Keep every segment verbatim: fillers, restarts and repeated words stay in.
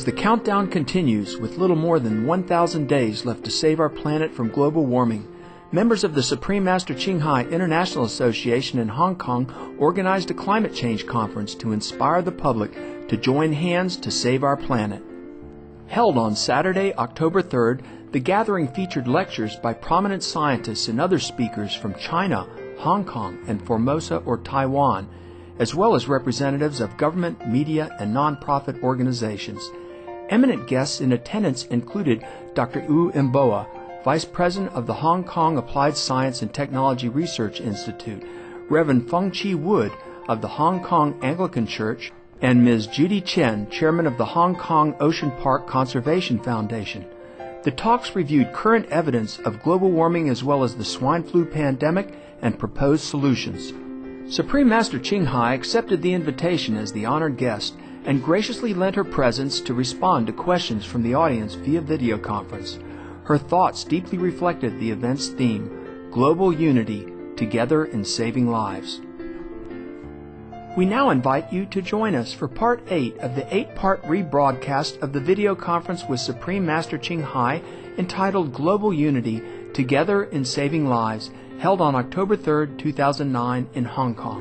the countdown continues with little more than one thousand days left to save our planet from global warming, members of the Supreme Master Ching Hai International Association in Hong Kong organized a climate change conference to inspire the public to join hands to save our planet. Held on Saturday, October third, the gathering featured lectures by prominent scientists and other speakers from China, Hong Kong, and Formosa or Taiwan, as well as representatives of government, media, and non-profit organizations. Eminent guests in attendance included Doctor Wu Imboa, Vice President of the Hong Kong Applied Science and Technology Research Institute, Reverend Feng Chi Wood of the Hong Kong Anglican Church, and Miz Judy Chen, Chairman of the Hong Kong Ocean Park Conservation Foundation. The talks reviewed current evidence of global warming as well as the swine flu pandemic and proposed solutions. Supreme Master Ching Hai accepted the invitation as the honored guest and graciously lent her presence to respond to questions from the audience via video conference. Her thoughts deeply reflected the event's theme, Global Unity, Together in Saving Lives. We now invite you to join us for Part eight of the eight-part rebroadcast of the video conference with Supreme Master Ching Hai entitled Global Unity, Together in Saving Lives, held on October third, two thousand nine in Hong Kong.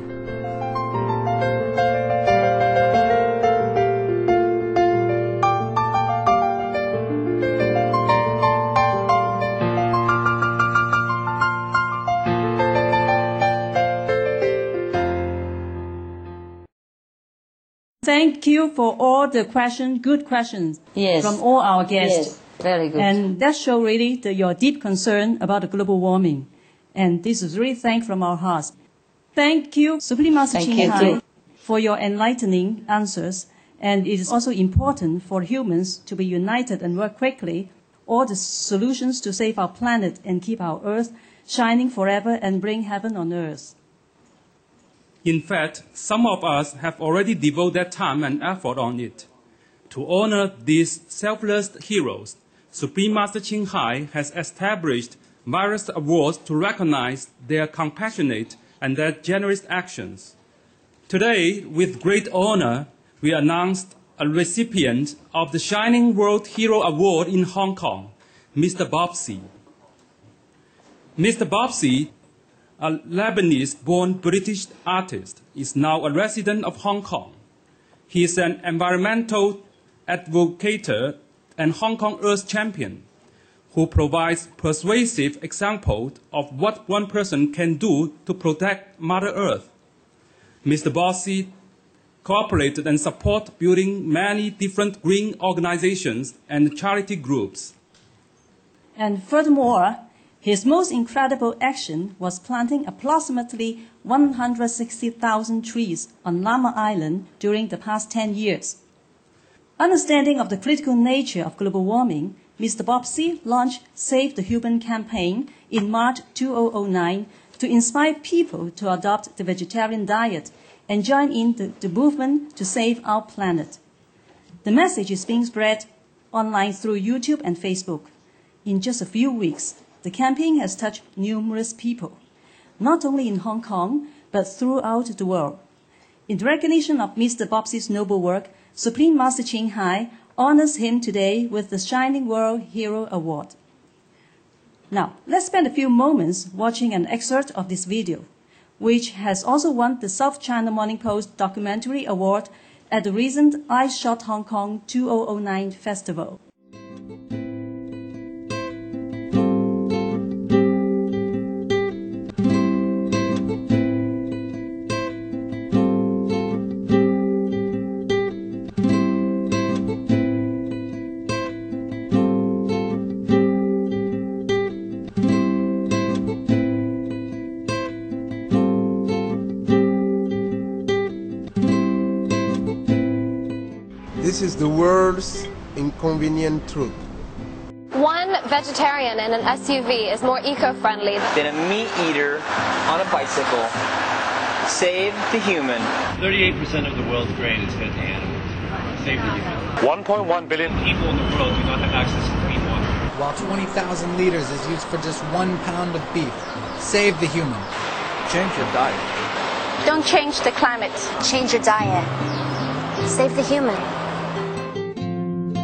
Thank you for all the questions, good questions yes. from all our guests. Yes, very good. And that shows really the, your deep concern about the global warming. And this is really thank from our hearts. Thank you, Supreme Master Ching Hai, for your enlightening answers. And it is also important for humans to be united and work quickly, all the solutions to save our planet and keep our earth shining forever and bring heaven on earth. In fact, some of us have already devoted time and effort on it. To honor these selfless heroes, Supreme Master Ching Hai has established various awards to recognize their compassionate and their generous actions. Today, with great honor, we announced a recipient of the Shining World Hero Award in Hong Kong, Mister Bob Sy. Mister Bob Sy, a Lebanese-born British artist, is now a resident of Hong Kong. He is an environmental advocate and Hong Kong Earth champion who provides persuasive examples of what one person can do to protect Mother Earth. Mister Bob Sy cooperated and supported building many different green organizations and charity groups. And furthermore, his most incredible action was planting approximately one hundred sixty thousand trees on Lamma Island during the past ten years. Understanding of the critical nature of global warming, Mister Bob Sy launched Save the Human campaign in March two thousand nine to inspire people to adopt the vegetarian diet and join in the, the movement to save our planet. The message is being spread online through YouTube and Facebook. In just a few weeks, the campaign has touched numerous people, not only in Hong Kong, but throughout the world. In recognition of Mister Bob Sy's noble work, Supreme Master Ching Hai honors him today with the Shining World Hero Award. Now, let's spend a few moments watching an excerpt of this video, which has also won the South China Morning Post Documentary Award at the recent I Shot Hong Kong two thousand nine festival. This is the world's inconvenient truth. One vegetarian in an S U V is more eco-friendly than a meat eater on a bicycle. Save the human. thirty-eight percent of the world's grain is fed to animals. Save the human. one point one billion people in the world do not have access to clean water. While twenty thousand liters is used for just one pound of beef. Save the human. Change your diet. Don't change the climate. Change your diet. Save the human.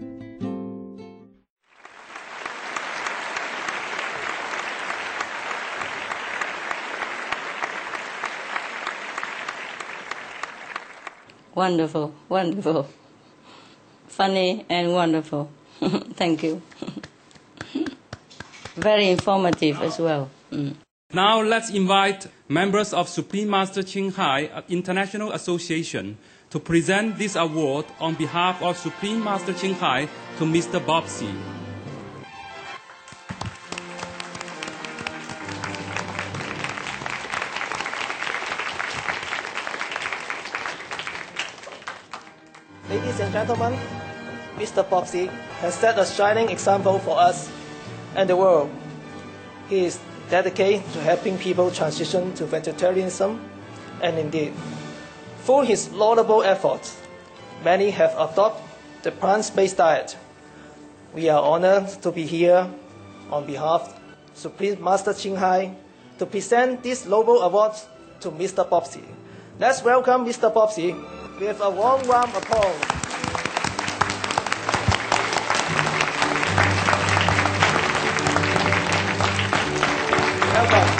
Wonderful, wonderful. Funny and wonderful. Thank you. Very informative as well. Mm. Now let's invite members of Supreme Master Ching Hai International Association to present this award on behalf of Supreme Master Ching Hai to Mister Bob Xi. Ladies and gentlemen, Mister Bob Xi has set a shining example for us and the world. He is dedicated to helping people transition to vegetarianism, and indeed, through his laudable efforts, many have adopted the plant-based diet. We are honored to be here on behalf of Supreme Master Ching Hai to present this noble award to Mister Bob Xi. Let's welcome Mister Bob Xi with a warm round of applause. Welcome.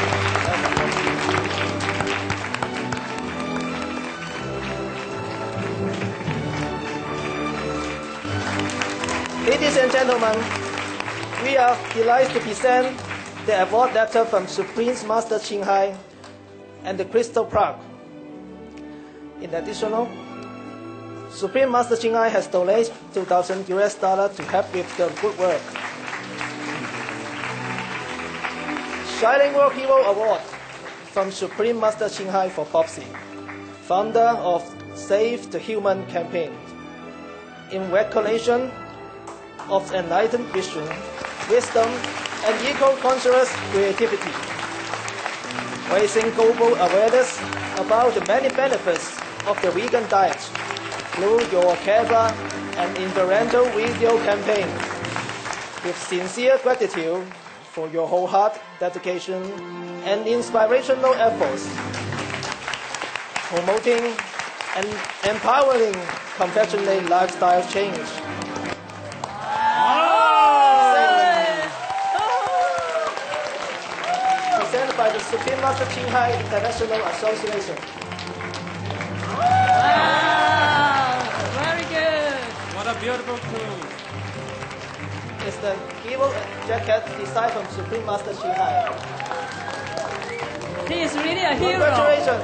Ladies and gentlemen, we are delighted to present the award letter from Supreme Master Ching Hai and the Crystal Plaque. In addition, Supreme Master Ching Hai has donated two thousand U S dollars to help with the good work. Shining World Hero Award from Supreme Master Ching Hai for Bob Xi, founder of Save the Human campaign. In recognition of enlightened vision, wisdom, and eco-conscious creativity, raising global awareness about the many benefits of the vegan diet through your clever and influential video campaign. With sincere gratitude for your wholehearted dedication and inspirational efforts, promoting and empowering compassionate lifestyle change. Presented by the Supreme Master Ching Hai International Association. Wow, very good. What a beautiful tool. It's the Hero jacket designed from Supreme Master Ching Hai. He is really a hero. Congratulations.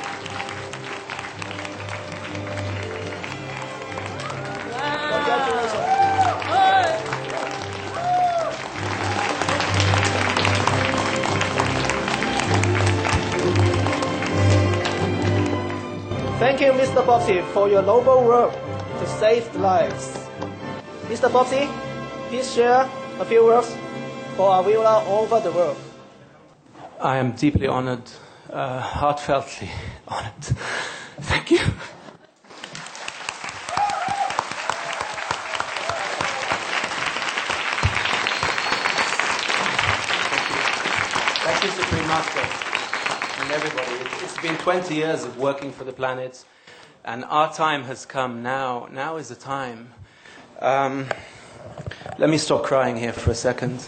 Wow. Congratulations. Thank you, Mister Bob Xi, for your noble work to save lives. Mister Bob Xi, please share a few words for our viewers all over the world. I am deeply honored, uh, heartfeltly honored. Thank you. Thank you, Supreme Master, and everybody. It's, it's been twenty years of working for the planet, and our time has come now. Now is the time. Um, let me stop crying here for a second.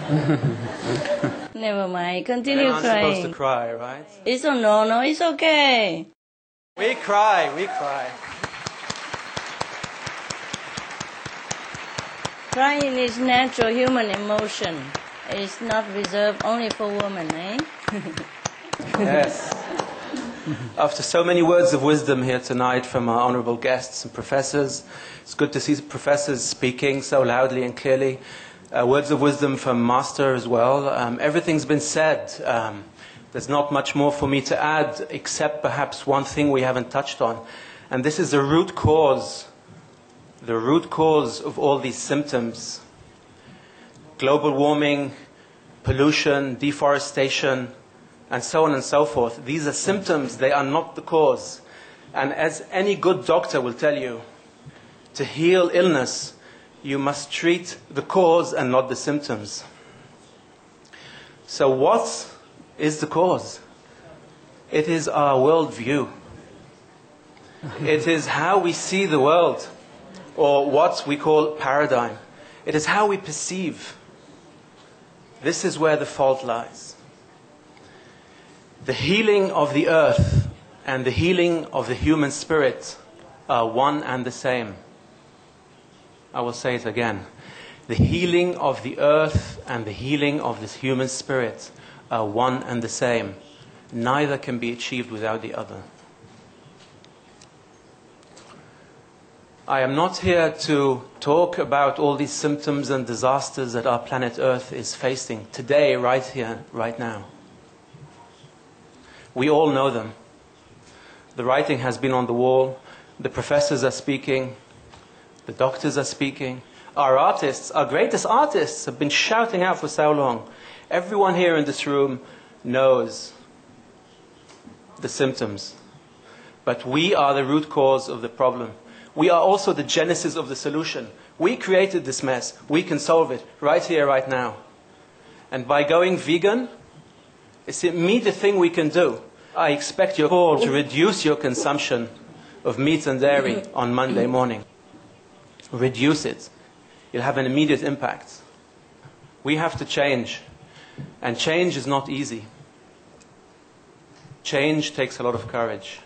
Never mind. Continue I'm crying. supposed to cry, right? It's oh, no, no, it's okay. We cry, we cry. Crying is natural human emotion. It's not reserved only for women, eh? Yes. After so many words of wisdom here tonight from our honorable guests and professors, it's good to see professors speaking so loudly and clearly. Uh, words of wisdom from Master as well. Um, everything's been said. Um, there's not much more for me to add, except perhaps one thing we haven't touched on. And this is the root cause, the root cause of all these symptoms. Global warming, pollution, deforestation, and so on and so forth. These are symptoms, they are not the cause. And as any good doctor will tell you, to heal illness, you must treat the cause and not the symptoms. So what is the cause? It is our worldview. It is how we see the world, or what we call paradigm. It is how we perceive. This is where the fault lies. The healing of the earth and the healing of the human spirit are one and the same. I will say it again. The healing of the earth and the healing of this human spirit are one and the same. Neither can be achieved without the other. I am not here to talk about all these symptoms and disasters that our planet Earth is facing today, right here, right now. We all know them. The writing has been on the wall. The professors are speaking. The doctors are speaking. Our artists, our greatest artists, have been shouting out for so long. Everyone here in this room knows the symptoms. But we are the root cause of the problem. We are also the genesis of the solution. We created this mess. We can solve it right here, right now. And by going vegan, it's the immediate thing we can do. I expect you all to reduce your consumption of meat and dairy on Monday morning. Reduce it. You'll have an immediate impact. We have to change. And change is not easy. Change takes a lot of courage.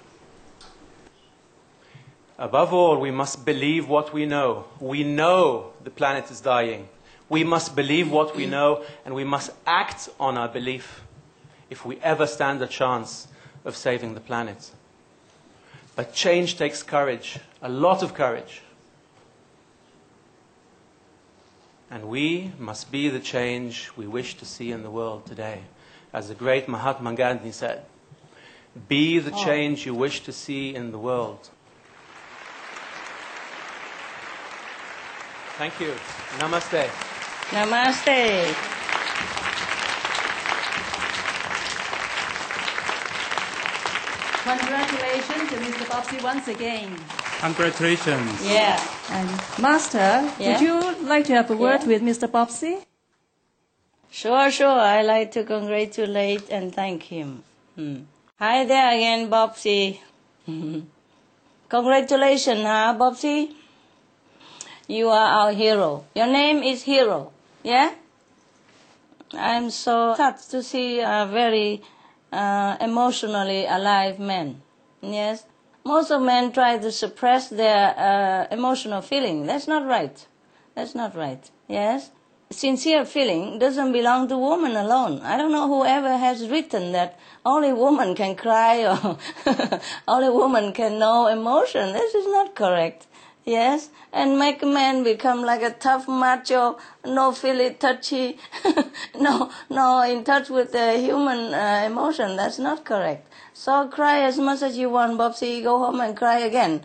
Above all, we must believe what we know. We know the planet is dying. We must believe what we know, and we must act on our belief if we ever stand a chance of saving the planet. But change takes courage, a lot of courage. And we must be the change we wish to see in the world today. As the great Mahatma Gandhi said, be the change you wish to see in the world. Thank you. Namaste. Namaste. Congratulations to Mister Bobsy once again. Congratulations. Yeah. And Master, Yeah? would you like to have a word Yeah. with Mister Bobsy? Sure, sure. I like to congratulate and thank him. Hmm. Hi there again, Bobsy. Congratulations, huh, Bobsy? You are our hero. Your name is Hero, yeah? I'm so touched to see a very uh, emotionally alive man, yes? Most of men try to suppress their uh, emotional feeling. That's not right. That's not right, yes? Sincere feeling doesn't belong to women alone. I don't know whoever has written that only women can cry or only women can know emotion. This is not correct. Yes, and make a man become like a tough macho, no feel it touchy, no, no in touch with the human uh, emotion. That's not correct. So cry as much as you want, Bobsy. Go home and cry again.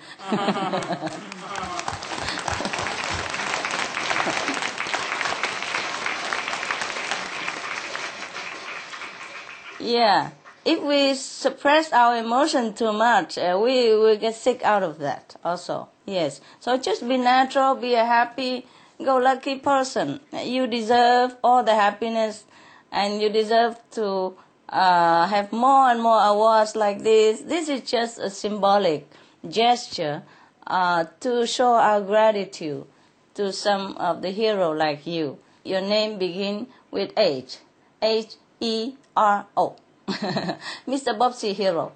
Yeah. If we suppress our emotion too much, uh, we will get sick out of that also. Yes. So just be natural, be a happy-go-lucky person. You deserve all the happiness, and you deserve to uh, have more and more awards like this. This is just a symbolic gesture uh, to show our gratitude to some of the heroes like you. Your name begins with H. H E R O. Mister Bobsy Hero.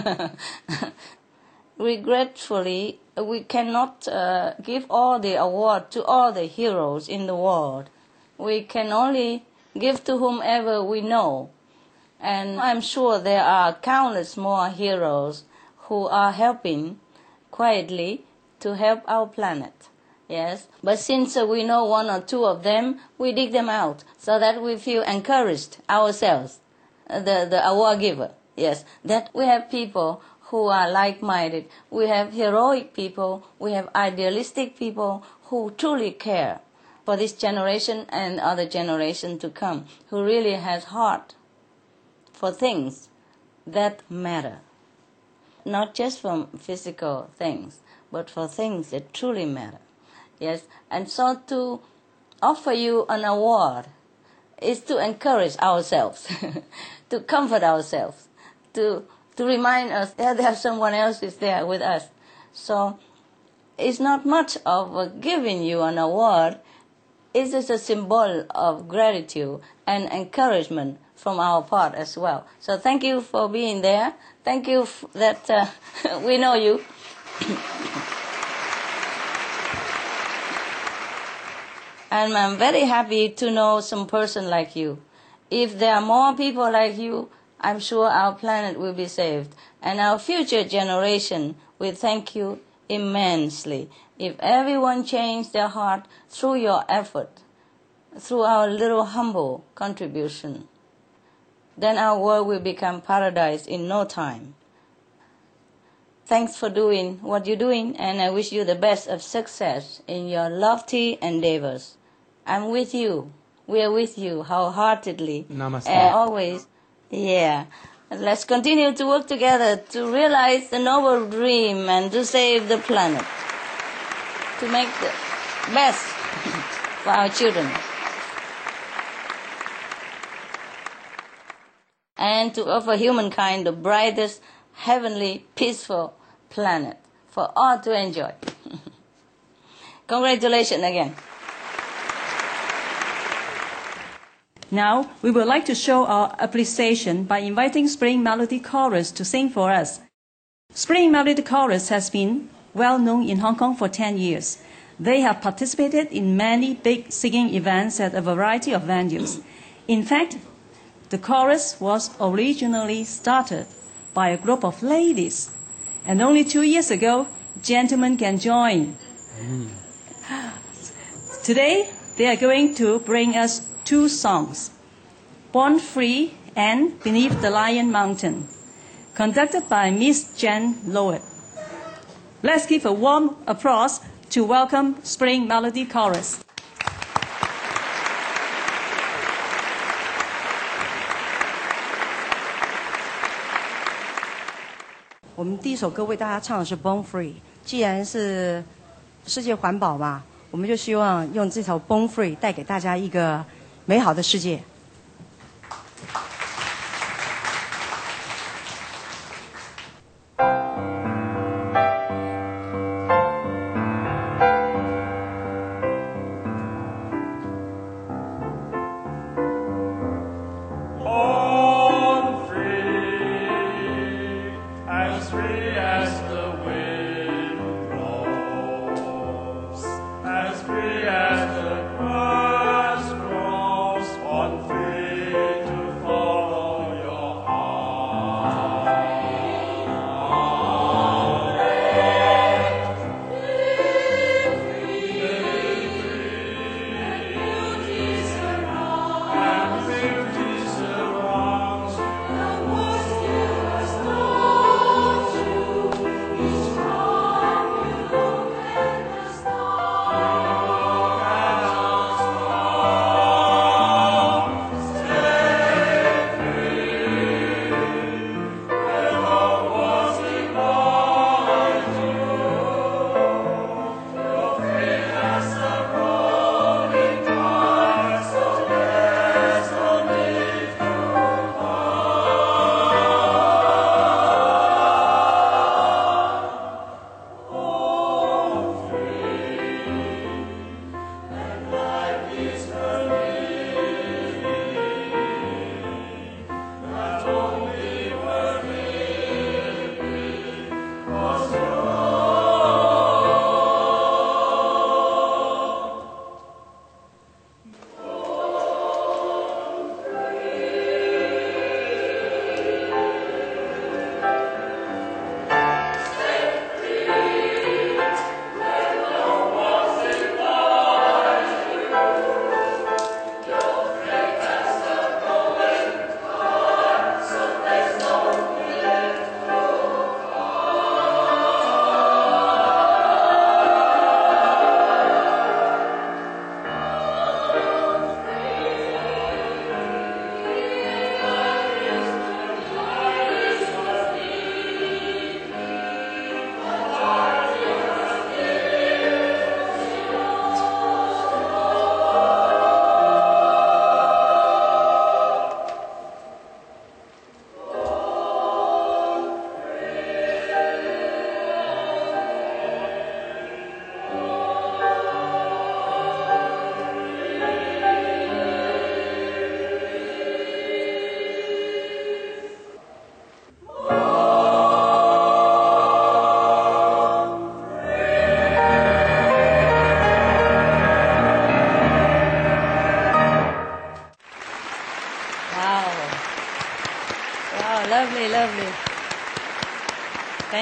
Regretfully, we cannot uh, give all the award to all the heroes in the world. We can only give to whomever we know. And I'm sure there are countless more heroes who are helping quietly to help our planet. Yes, but since uh, we know one or two of them, we dig them out so that we feel encouraged ourselves. The, the award giver, yes, that we have people who are like-minded, we have heroic people, we have idealistic people who truly care for this generation and other generation to come, who really has heart for things that matter. Not just for physical things, but for things that truly matter. Yes, and so to offer you an award is to encourage ourselves, to comfort ourselves, to to remind us that there's someone else is there with us. So it's not much of uh, giving you an award. It's just a symbol of gratitude and encouragement from our part as well. So thank you for being there. Thank you f- that uh, we know you. And I'm very happy to know some person like you. If there are more people like you, I'm sure our planet will be saved. And our future generation will thank you immensely. If everyone changed their heart through your effort, through our little humble contribution, then our world will become paradise in no time. Thanks for doing what you're doing, and I wish you the best of success in your lofty endeavors. I'm with you. We are with you wholeheartedly. Namaste. And always, yeah. And let's continue to work together to realize the noble dream and to save the planet, to make the best for our children, and to offer humankind the brightest, heavenly, peaceful planet for all to enjoy. Congratulations again. Now, we would like to show our appreciation by inviting Spring Melody Chorus to sing for us. Spring Melody Chorus has been well known in Hong Kong for ten years. They have participated in many big singing events at a variety of venues. In fact, the chorus was originally started by a group of ladies, and only two years ago, gentlemen can join. Mm. Today, they are going to bring us two songs, Born Free and Beneath the Lion Mountain, conducted by Miss Jen Lowett. Let's give a warm applause to welcome Spring Melody Chorus. 我们第一首歌为大家唱的是《Born Free》。既然是世界环保嘛，我们就希望用这首《Born Free》带给大家一个美好的世界。 As free as the grass grows on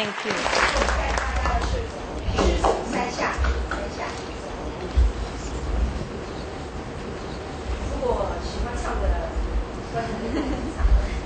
Thank you. 三下，三下。如果喜欢唱的，观众可以唱。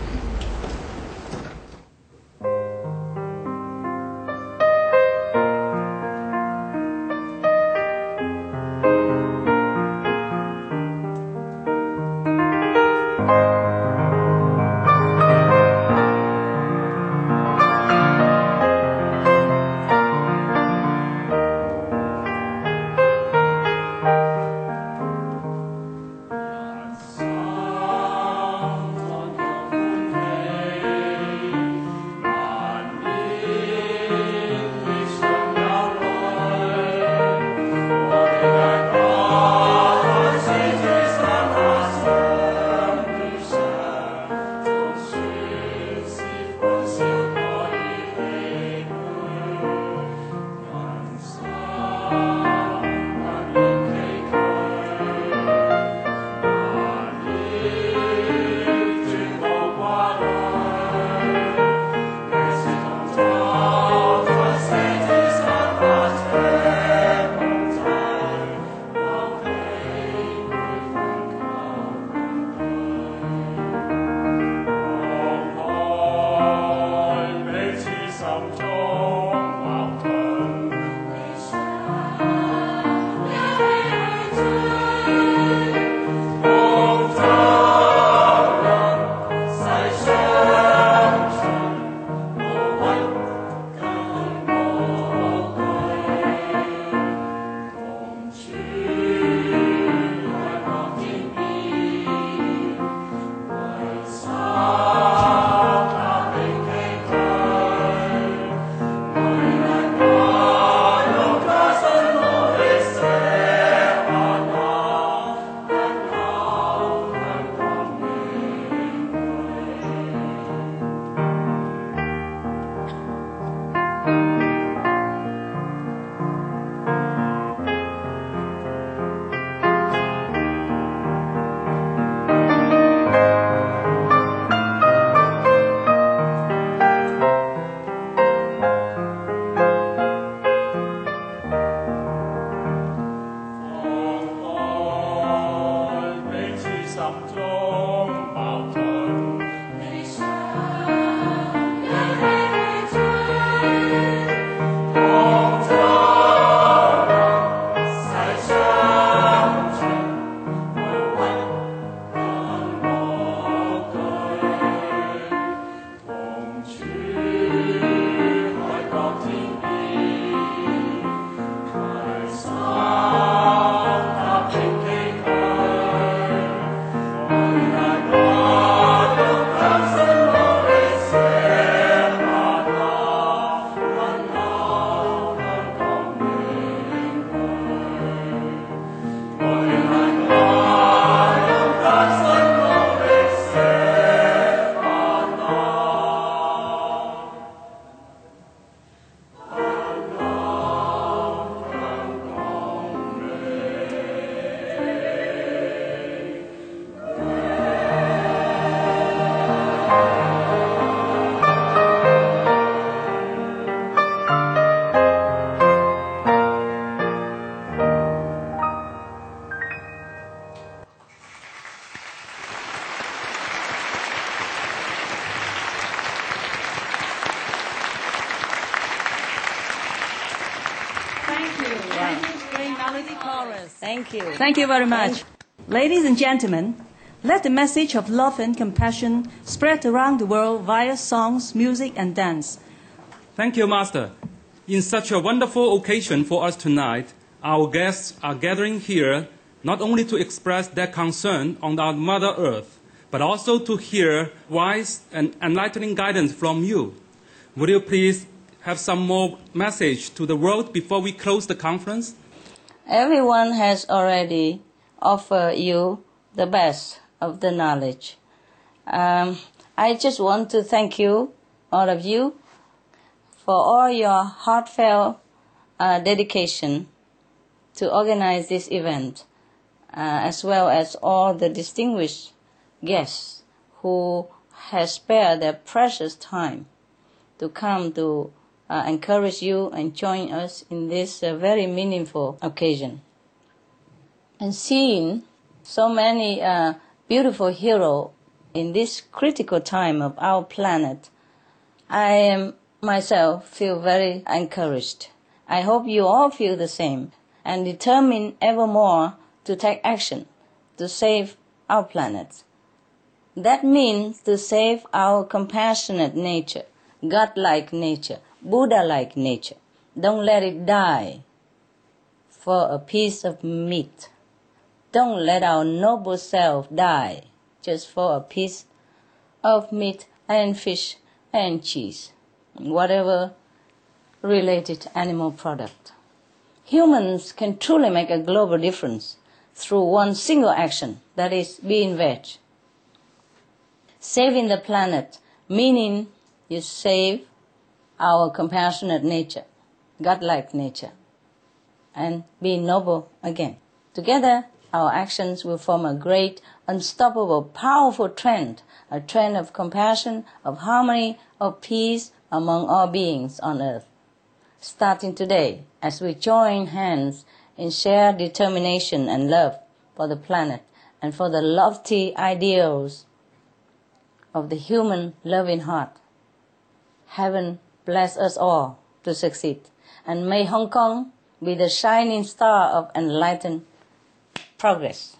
Thank you. Thank you very much. Ladies and gentlemen, let the message of love and compassion spread around the world via songs, music, and dance. Thank you, Master. In such a wonderful occasion for us tonight, our guests are gathering here not only to express their concern on our Mother Earth, but also to hear wise and enlightening guidance from you. Would you please have some more message to the world before we close the conference? Everyone has already offered you the best of the knowledge. Um, I just want to thank you, all of you, for all your heartfelt uh, dedication to organize this event, uh, as well as all the distinguished guests who has spared their precious time to come to uh, encourage you and join us in this uh, very meaningful occasion. And seeing so many uh, beautiful heroes in this critical time of our planet, I am myself feel very encouraged. I hope you all feel the same and determined ever more to take action to save our planet. That means to save our compassionate nature, God-like nature, Buddha-like nature. Don't let it die for a piece of meat. Don't let our noble self die just for a piece of meat and fish and cheese, whatever related animal product. Humans can truly make a global difference through one single action, that is being veg. Saving the planet, meaning you save our compassionate nature, God-like nature, and be noble again. Together, our actions will form a great, unstoppable, powerful trend, a trend of compassion, of harmony, of peace among all beings on earth. Starting today, as we join hands in shared determination and love for the planet and for the lofty ideals of the human loving heart. Heaven bless us all to succeed, and may Hong Kong be the shining star of enlightened progress.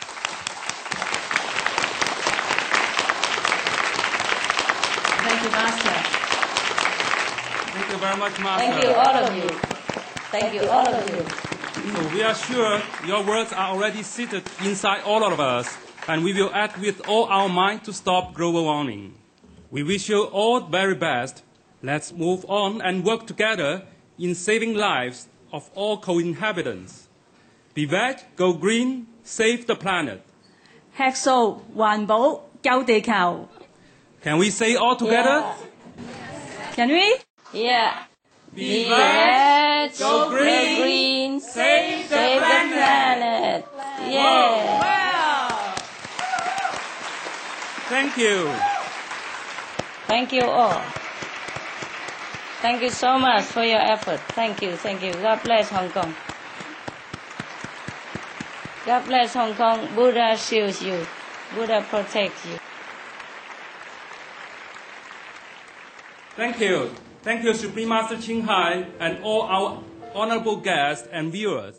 Thank you, Master. Thank you very much, Master. Thank you, all of you. Thank you, all of you. So we are sure your words are already seated inside all of us, and we will act with all our might to stop global warming. We wish you all the very best. Let's move on and work together in saving lives of all co-inhabitants. Be veg, go green, save the planet. 吃素環保救地球 Can we say all together? Can we? Yeah. Be veg, go green, green, save the save the planet. planet. Yeah. Wow. Thank you. Thank you all. Thank you so much for your effort. Thank you, thank you. God bless Hong Kong. God bless Hong Kong. Buddha shields you. Buddha protects you. Thank you. Thank you, Supreme Master Ching Hai, and all our honorable guests and viewers.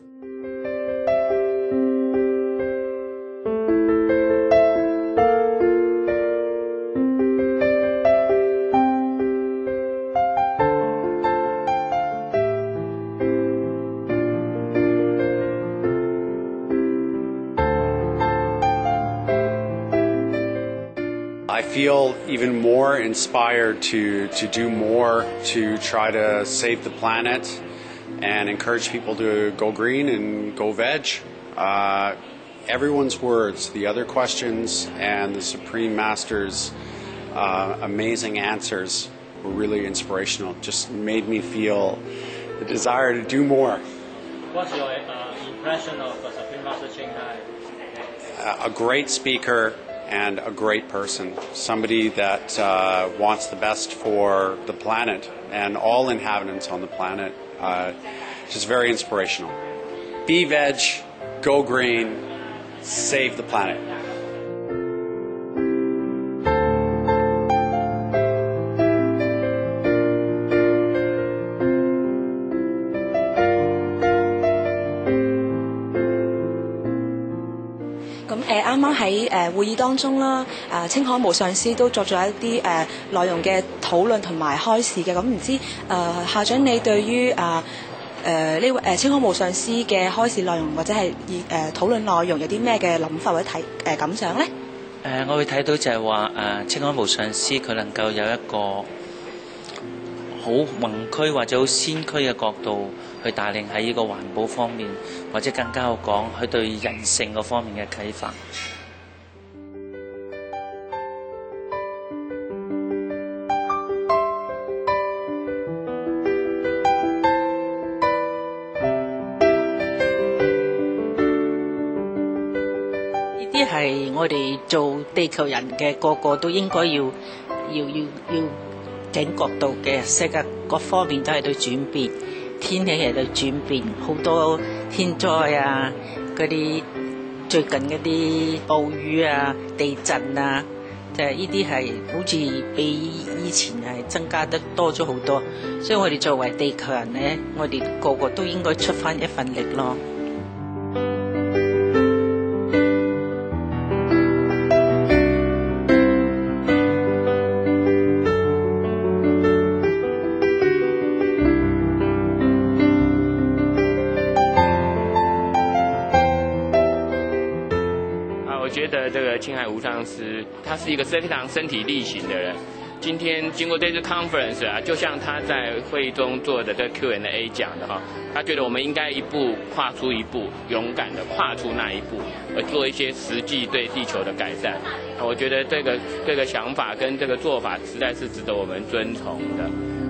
I feel even more inspired to, to do more to try to save the planet and encourage people to go green and go veg. Uh, everyone's words, the other questions, and the Supreme Master's uh, amazing answers were really inspirational. Just made me feel the desire to do more. What's your uh, impression of uh, Supreme Master Ching Hai? A great speaker and a great person, somebody that uh, wants the best for the planet and all inhabitants on the planet. Uh, just very inspirational. Be veg, go green, save the planet. 咁誒啱啱喺誒會議當中啦，誒青海無上師都作咗一啲誒內容嘅討論同埋開示嘅。咁唔知誒校長你對於啊誒呢位誒青海無上師嘅開示內容或者係誒討論內容有啲咩嘅諗法或者睇誒感想咧？ 誒，我會睇到就係話誒青海無上師佢能夠有一個好宏區或者好先驅嘅角度去帶領喺呢個環保方面，或者更加好講，佢對人性嗰方面嘅啟發。 呢啲係我哋做地球人嘅個個都應該要要要要整角度嘅世界各方面都喺度轉變，天氣喺度轉變，好多天災啊，嗰啲最近嗰啲暴雨啊、地震啊，就係呢啲係好似比以前係增加得多咗好多，所以我哋作為地球人咧，我哋個個都應該出翻一份力咯。 觉得这个青海无上师，他是一个非常身体力行的人。今天经过这次 conference 啊，就像他在会议中做的这个 Q and A 讲的哈，他觉得我们应该一步跨出一步，勇敢的跨出那一步，而做一些实际对地球的改善。我觉得这个这个想法跟这个做法实在是值得我们尊崇的。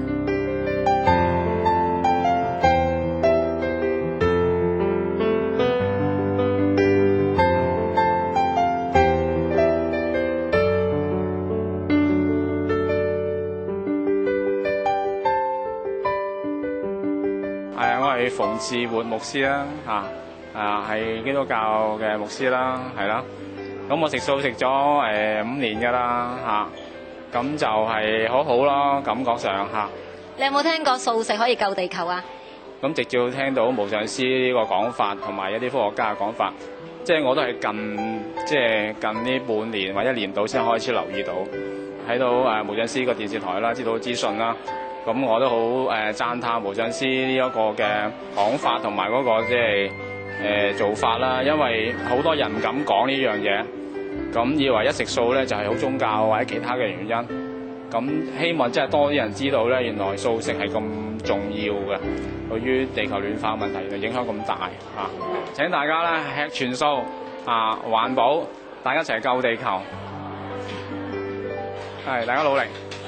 係我係馮志活牧師啦，嚇啊係基督教嘅牧師啦，係啦。咁我食素食咗誒五年㗎啦，嚇咁就係好好咯，感覺上嚇。 你有冇聽過素食可以救地球啊？ 咁直接聽到無上師呢個講法，同埋一啲科學家嘅講法，即係我都係近即係近呢半年或一年度先開始留意到，睇到誒無上師個電視台啦，知道資訊啦。咁我都好誒讚歎無上師呢一個嘅講法同埋嗰個即係誒做法啦，因為好多人唔敢講呢樣嘢，咁以為一食素咧就係好宗教或者其他嘅原因，咁希望即係多啲人知道咧，原來素食係咁重要嘅，對於地球暖化問題嘅影響咁大啊！請大家咧吃全素啊，環保，大家一齊救地球，係大家努力。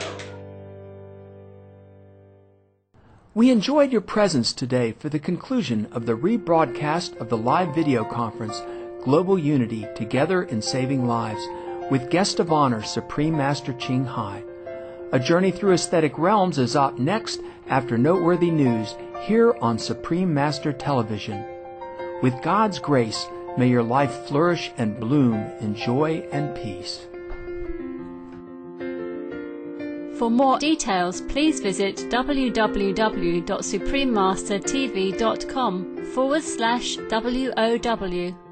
We enjoyed your presence today for the conclusion of the rebroadcast of the live video conference, Global Unity, Together in Saving Lives, with guest of honor, Supreme Master Ching Hai. A journey through aesthetic realms is up next after noteworthy news here on Supreme Master Television. With God's grace, may your life flourish and bloom in joy and peace. For more details, please visit w w w dot supreme master t v dot com forward slash W O W.